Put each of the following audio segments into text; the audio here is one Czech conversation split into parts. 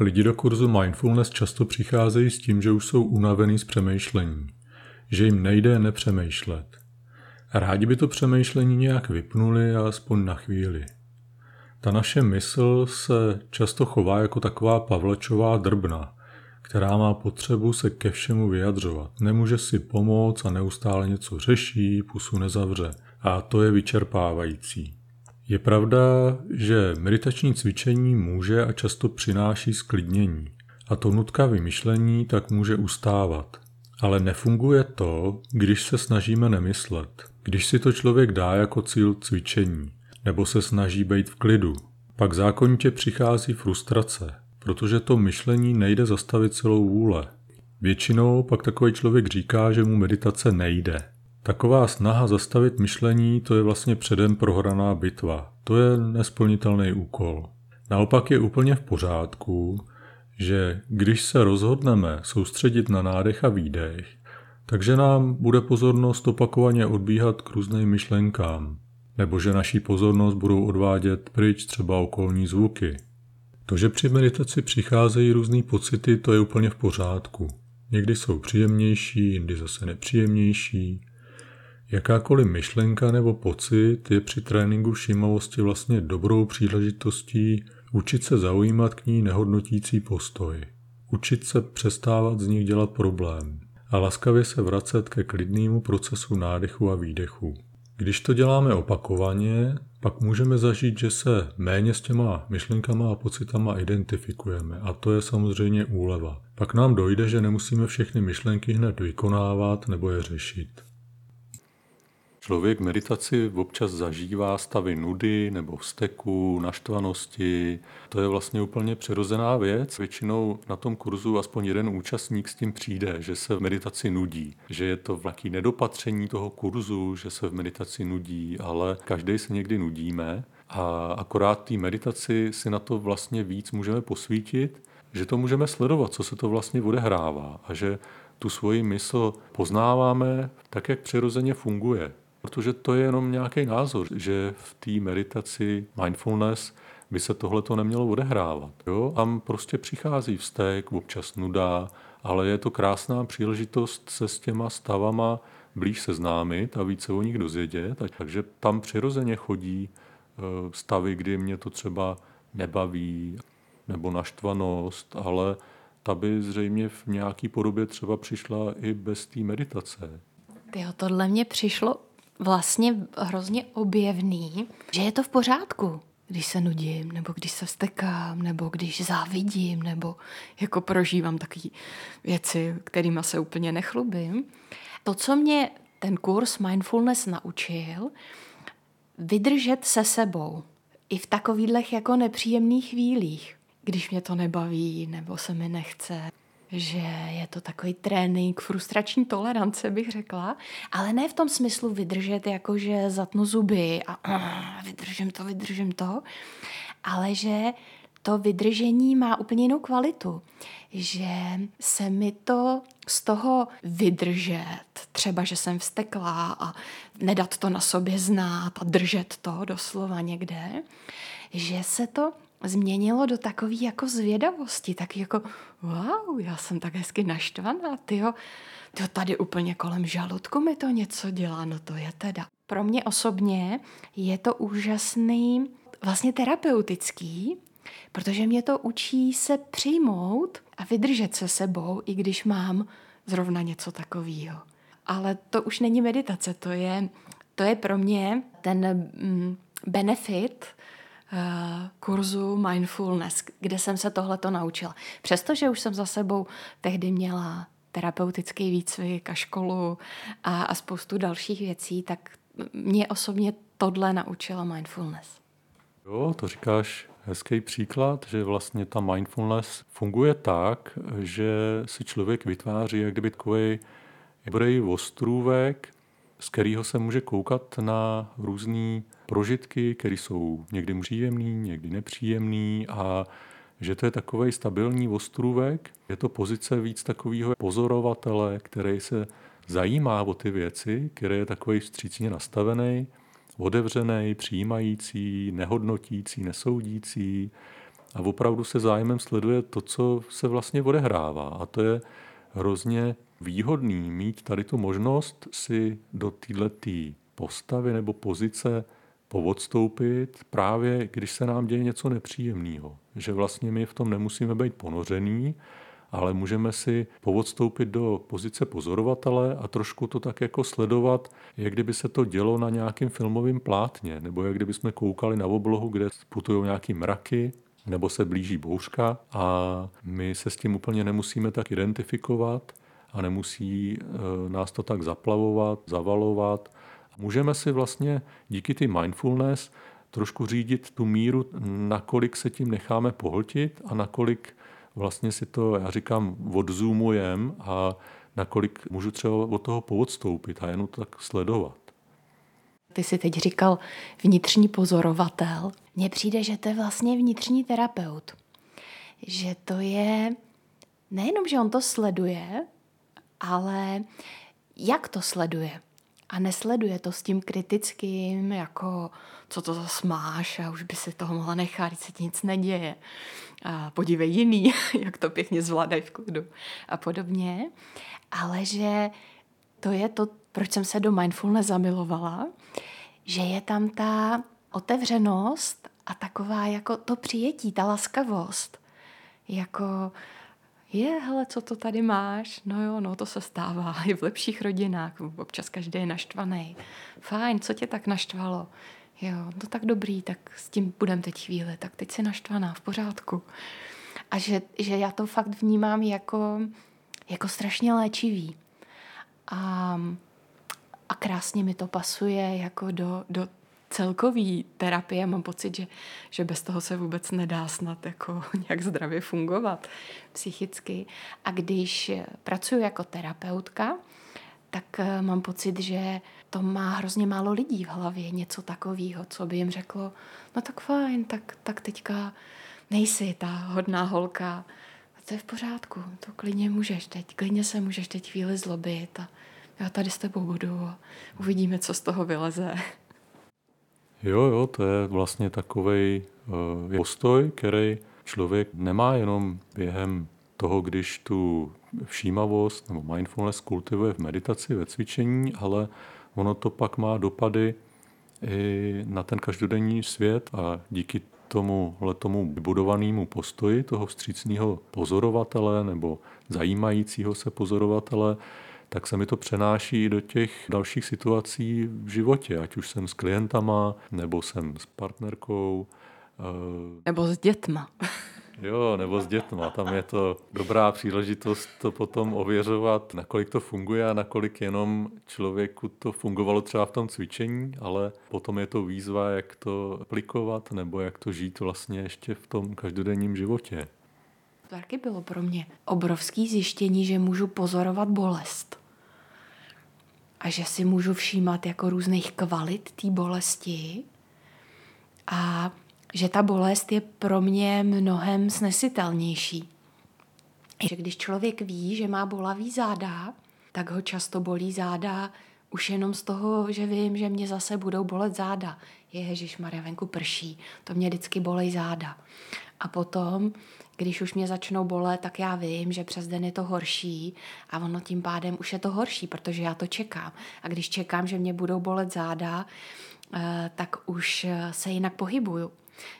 Lidi do kurzu Mindfulness často přicházejí s tím, že už jsou unavený z přemýšlení, že jim nejde nepřemýšlet. Rádi by to přemýšlení nějak vypnuli, alespoň na chvíli. Ta naše mysl se často chová jako taková pavlačová drbna, která má potřebu se ke všemu vyjadřovat. Nemůže si pomoct a neustále něco řeší, pusu nezavře. A to je vyčerpávající. Je pravda, že meditační cvičení může a často přináší zklidnění. A to nutkavý myšlení tak může ustávat. Ale nefunguje to, když se snažíme nemyslet. Když si to člověk dá jako cíl cvičení, nebo se snaží být v klidu, pak zákonitě přichází frustrace, protože to myšlení nejde zastavit celou vůle. Většinou pak takový člověk říká, že mu meditace nejde. Taková snaha zastavit myšlení, to je vlastně předem prohraná bitva. To je nesplnitelný úkol. Naopak je úplně v pořádku, že když se rozhodneme soustředit na nádech a výdech, takže nám bude pozornost opakovaně odbíhat k různým myšlenkám, nebo že naší pozornost budou odvádět pryč třeba okolní zvuky. To, že při meditaci přicházejí různý pocity, to je úplně v pořádku. Někdy jsou příjemnější, jindy zase nepříjemnější. Jakákoliv myšlenka nebo pocit je při tréninku všímavosti vlastně dobrou příležitostí učit se zaujímat k ní nehodnotící postoj. Učit se přestávat z nich dělat problém a laskavě se vracet ke klidnému procesu nádechu a výdechu. Když to děláme opakovaně, pak můžeme zažít, že se méně s těma myšlenkama a pocitama identifikujeme a to je samozřejmě úleva. Pak nám dojde, že nemusíme všechny myšlenky hned vykonávat nebo je řešit. Člověk v meditaci občas zažívá stavy nudy nebo vzteku, naštvanosti. To je vlastně úplně přirozená věc. Většinou na tom kurzu aspoň jeden účastník s tím přijde, že se v meditaci nudí. Že je to nějaké nedopatření toho kurzu, že se v meditaci nudí, ale každý se někdy nudíme. A akorát té meditaci si na to vlastně víc můžeme posvítit, že to můžeme sledovat, co se to vlastně odehrává a že tu svoji mysl poznáváme tak, jak přirozeně funguje. Protože to je jenom nějaký názor, že v té meditaci mindfulness by se tohleto nemělo odehrávat. Jo? Tam prostě přichází vztek, občas nuda, ale je to krásná příležitost se s těma stavama blíž seznámit a více o nich dozvědět. Takže tam přirozeně chodí stavy, kdy mě to třeba nebaví, nebo naštvanost, ale ta by zřejmě v nějaký podobě třeba přišla i bez té meditace. Tohle mně přišlo vlastně hrozně objevný, že je to v pořádku, když se nudím, nebo když se vztekám, nebo když závidím, nebo jako prožívám takové věci, kterými se úplně nechlubím. To, co mě ten kurz Mindfulness naučil, vydržet se sebou i v takových jako nepříjemných chvílích, když mě to nebaví, nebo se mi nechce, že je to takový trénink frustrační tolerance, bych řekla, ale ne v tom smyslu vydržet, jako že zatnu zuby a vydržím to, ale že to vydržení má úplně jinou kvalitu, že se mi to z toho vydržet, třeba, že jsem vzteklá a nedat to na sobě znát a držet to doslova někde, že se to změnilo do takové jako zvědavosti, taky jako wow, já jsem tak hezky naštvaná, tyjo, tady úplně kolem žaludku mi to něco dělá, no to je teda. Pro mě osobně je to úžasný, vlastně terapeutický, protože mě to učí se přijmout a vydržet se sebou, i když mám zrovna něco takového. Ale to už není meditace, to je pro mě ten benefit kurzu Mindfulness, kde jsem se tohleto naučila. Přestože už jsem za sebou tehdy měla terapeutický výcvik a školu a spoustu dalších věcí, tak mě osobně tohle naučila Mindfulness. Jo, to říkáš hezký příklad, že vlastně ta mindfulness funguje tak, že si člověk vytváří jak kdyby takový dobrý ostrůvek, z kterého se může koukat na různý prožitky, které jsou někdy příjemný, někdy nepříjemný a že to je takovej stabilní ostrůvek. Je to pozice víc takového pozorovatele, který se zajímá o ty věci, který je takovej vstřícně nastavený, otevřený, přijímající, nehodnotící, nesoudící a opravdu se zájmem sleduje to, co se vlastně odehrává. A to je hrozně výhodný mít tady tu možnost si do této postavy nebo pozice poodstoupit právě, když se nám děje něco nepříjemného. Že vlastně my v tom nemusíme být ponořený, ale můžeme si poodstoupit do pozice pozorovatele a trošku to tak jako sledovat, jak kdyby se to dělo na nějakém filmovém plátně, nebo jak kdyby jsme koukali na oblohu, kde putují nějaký mraky, nebo se blíží bouřka a my se s tím úplně nemusíme tak identifikovat a nemusí nás to tak zaplavovat, zavalovat. Můžeme si vlastně díky ty mindfulness trošku řídit tu míru, nakolik se tím necháme pohltit a nakolik vlastně si to, já říkám, odzoomujem a nakolik můžu třeba od toho poodstoupit a jenom to tak sledovat. Ty jsi teď říkal vnitřní pozorovatel. Mně přijde, že to je vlastně vnitřní terapeut. Že to je nejenom, že on to sleduje, ale jak to sleduje. A nesleduje to s tím kritickým, jako co to zas máš a už by si toho mohla nechat, když se ti nic neděje. A podívej jiný, jak to pěkně zvládají v klidu a podobně. Ale že to je to, proč jsem se do mindfulness zamilovala, že je tam ta otevřenost a taková jako to přijetí, ta laskavost. Jako hele, co to tady máš? No jo, no to se stává i v lepších rodinách. Občas každý je naštvaný. Fajn, co tě tak naštvalo? Jo, no tak dobrý, tak s tím budem teď chvíli. Tak teď jsi naštvaná, v pořádku. A že já to fakt vnímám jako strašně léčivý. A krásně mi to pasuje jako do celkový terapie. Mám pocit, že bez toho se vůbec nedá snad jako nějak zdravě fungovat psychicky. A když pracuji jako terapeutka, tak mám pocit, že to má hrozně málo lidí v hlavě, něco takového, co by jim řeklo, no tak fajn, tak teďka nejsi ta hodná holka, a to je v pořádku, to klidně se můžeš teď chvíli zlobit a já tady s tebou budu a uvidíme, co z toho vyleze. Jo, to je vlastně takovej postoj, který člověk nemá jenom během toho, když tu všímavost nebo mindfulness kultivuje v meditaci, ve cvičení, ale ono to pak má dopady i na ten každodenní svět a díky tomu vybudovanému postoji toho vstřícného pozorovatele nebo zajímajícího se pozorovatele, tak se mi to přenáší i do těch dalších situací v životě, ať už jsem s klientama, nebo jsem s partnerkou. Nebo s dětma. Jo, nebo s dětma. Tam je to dobrá příležitost to potom ověřovat, nakolik to funguje a nakolik jenom člověku to fungovalo třeba v tom cvičení, ale potom je to výzva, jak to aplikovat nebo jak to žít vlastně ještě v tom každodenním životě. To taky bylo pro mě obrovský zjištění, že můžu pozorovat bolest. A že si můžu všímat jako různých kvalit té bolesti a že ta bolest je pro mě mnohem snesitelnější. Že když člověk ví, že má bolavý záda, tak ho často bolí záda už jenom z toho, že vím, že mě zase budou bolet záda. Ježišmarja, venku prší, to mě vždycky bolej záda. A potom, když už mě začnou bolet, tak já vím, že přes den je to horší a ono tím pádem už je to horší, protože já to čekám. A když čekám, že mě budou bolet záda, tak už se jinak pohybuju.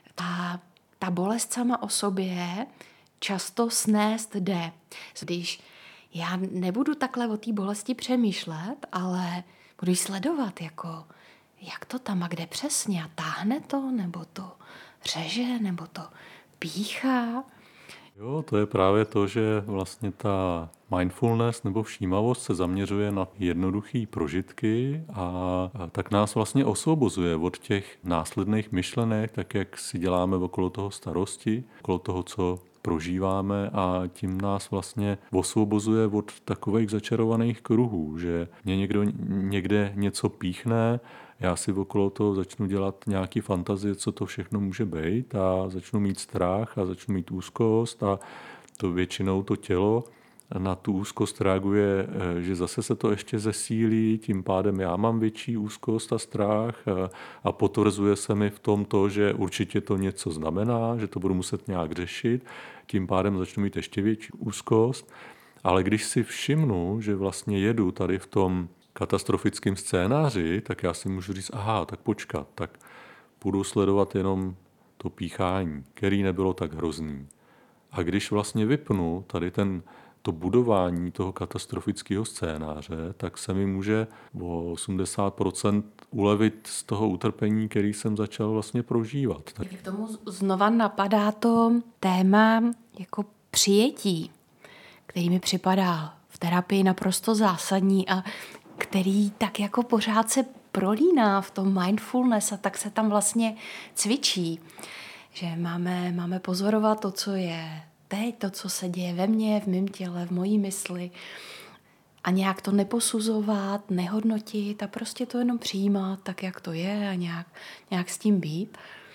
Ta bolest sama o sobě často snést jde. Když já nebudu takhle o té bolesti přemýšlet, ale budu ji sledovat, jako jak to tam a kde přesně. A táhne to, nebo to řeže, nebo to píchá. Jo, to je právě to, že vlastně ta mindfulness nebo všímavost se zaměřuje na jednoduché prožitky a tak nás vlastně osvobozuje od těch následných myšlenek, tak jak si děláme okolo toho starosti, okolo toho, co prožíváme a tím nás vlastně osvobozuje od takových začarovaných kruhů, že mě někdo někde něco píchne, já si okolo toho začnu dělat nějaký fantazie, co to všechno může být a začnu mít strach a začnu mít úzkost a to většinou to tělo na tu úzkost reaguje, že zase se to ještě zesílí, tím pádem já mám větší úzkost a strach a potvrzuje se mi v tom to, že určitě to něco znamená, že to budu muset nějak řešit, tím pádem začnu mít ještě větší úzkost. Ale když si všimnu, že vlastně jedu tady v tom katastrofickém scénáři, tak já si můžu říct, aha, tak počkat, tak budu sledovat jenom to píchání, který nebylo tak hrozný. A když vlastně vypnu tady to budování toho katastrofického scénáře, tak se mi může o 80% ulevit z toho utrpení, který jsem začal vlastně prožívat. Tak k tomu znova napadá to téma jako přijetí, který mi připadá v terapii naprosto zásadní a který tak jako pořád se prolíná v tom mindfulness a tak se tam vlastně cvičí, že máme pozorovat to, co je teď, to, co se děje ve mně, v mém těle, v mojí mysli a nějak to neposuzovat, nehodnotit a prostě to jenom přijímat tak, jak to je a nějak s tím být.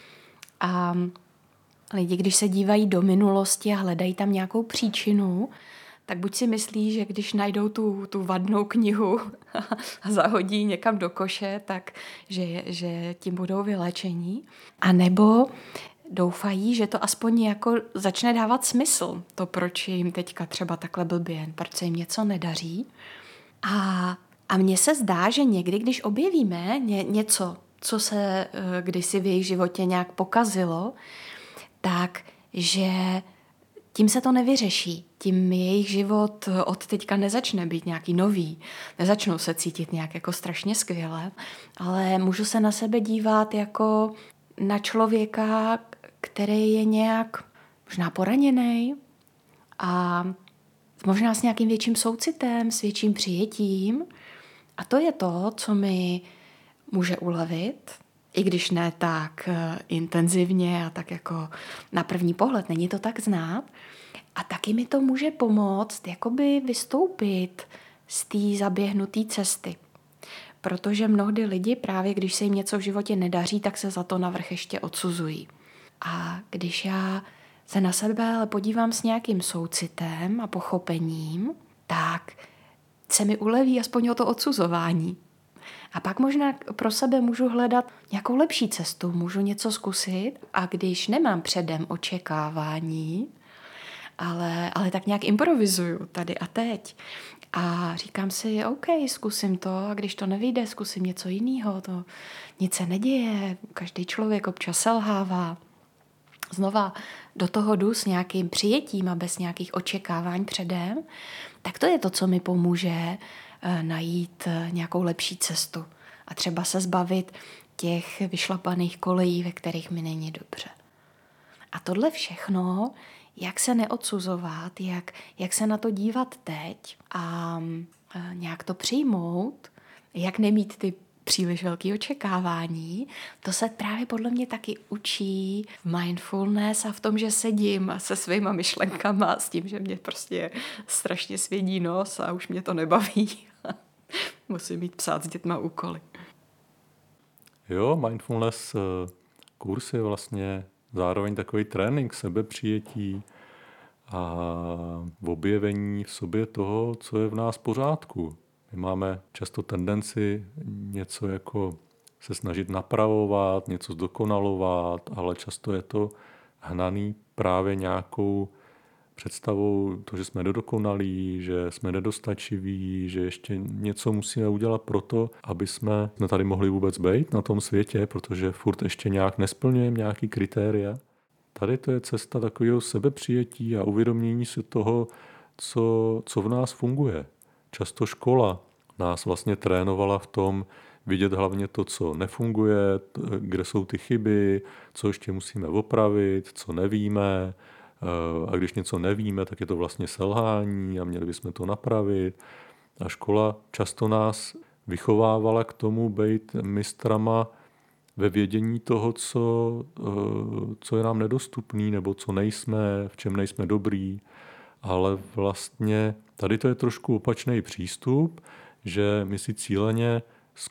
A lidi, když se dívají do minulosti a hledají tam nějakou příčinu, tak buď si myslí, že když najdou tu vadnou knihu a zahodí někam do koše, tak že tím budou vyléčení. A nebo doufají, že to aspoň jako začne dávat smysl, to, proč jim teďka třeba takhle blbě, proč se jim něco nedaří. A mně se zdá, že někdy, když objevíme něco, co se kdysi v jejich životě nějak pokazilo, tak že tím se to nevyřeší. Tím jejich život od teďka nezačne být nějaký nový. Nezačnou se cítit nějak jako strašně skvěle, ale můžu se na sebe dívat jako na člověka, který je nějak možná poraněný a možná s nějakým větším soucitem, s větším přijetím. A to je to, co mi může ulevit, i když ne tak intenzivně a tak jako na první pohled, není to tak znát. A taky mi to může pomoct jakoby vystoupit z té zaběhnuté cesty. Protože mnohdy lidi právě, když se jim něco v životě nedaří, tak se za to navrch ještě odsuzují. A když já se na sebe ale podívám s nějakým soucitem a pochopením, tak se mi uleví aspoň o to odsuzování. A pak možná pro sebe můžu hledat nějakou lepší cestu, můžu něco zkusit a když nemám předem očekávání, ale tak nějak improvizuju tady a teď a říkám si, OK, zkusím to a když to nevyjde, zkusím něco jiného, to nic se neděje, každý člověk občas selhává. Znova do toho jdu s nějakým přijetím a bez nějakých očekávání předem, tak to je to, co mi pomůže najít nějakou lepší cestu a třeba se zbavit těch vyšlapaných kolejí, ve kterých mi není dobře. A tohle všechno, jak se neodsuzovat, jak se na to dívat teď a nějak to přijmout, jak nemít ty příliš velké očekávání, to se právě podle mě taky učí v mindfulness a v tom, že sedím se svýma myšlenkama s tím, že mě prostě strašně svědí nos a už mě to nebaví. Musím jít psát s dětma úkoly. Jo, mindfulness kurz je vlastně zároveň takový trénink sebepřijetí a objevení v sobě toho, co je v nás v pořádku. My máme často tendenci něco jako se snažit napravovat, něco zdokonalovat, ale často je to hnaný právě nějakou představou to, že jsme nedokonalí, že jsme nedostačiví, že ještě něco musíme udělat pro to, aby jsme tady mohli vůbec být na tom světě, protože furt ještě nějak nesplňujeme nějaký kritéria. Tady to je cesta takového sebepřijetí a uvědomění si toho, co v nás funguje. Často škola nás vlastně trénovala v tom vidět hlavně to, co nefunguje, kde jsou ty chyby, co ještě musíme opravit, co nevíme. A když něco nevíme, tak je to vlastně selhání a měli bychom to napravit. A škola často nás vychovávala k tomu být mistrama ve vědění toho, co je nám nedostupný, nebo co nejsme, v čem nejsme dobrý. Ale vlastně tady to je trošku opačný přístup, že my si cíleně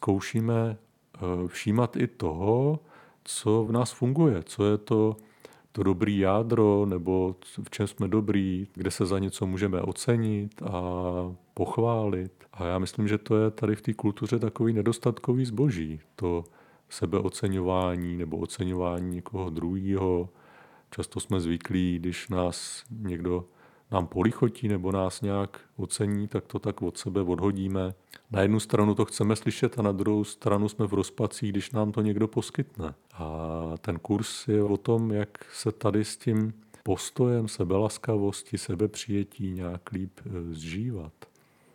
zkoušíme všímat i toho, co v nás funguje, co je to to dobrý jádro, nebo v čem jsme dobrý, kde se za něco můžeme ocenit a pochválit. A já myslím, že to je tady v té kultuře takový nedostatkový zboží. To sebeoceňování nebo oceňování někoho druhého. Často jsme zvyklí, když nás někdo nám polichotí nebo nás nějak ocení, tak to tak od sebe odhodíme. Na jednu stranu to chceme slyšet a na druhou stranu jsme v rozpacích, když nám to někdo poskytne. A ten kurz je o tom, jak se tady s tím postojem sebelaskavosti, sebepřijetí nějak líp zžívat.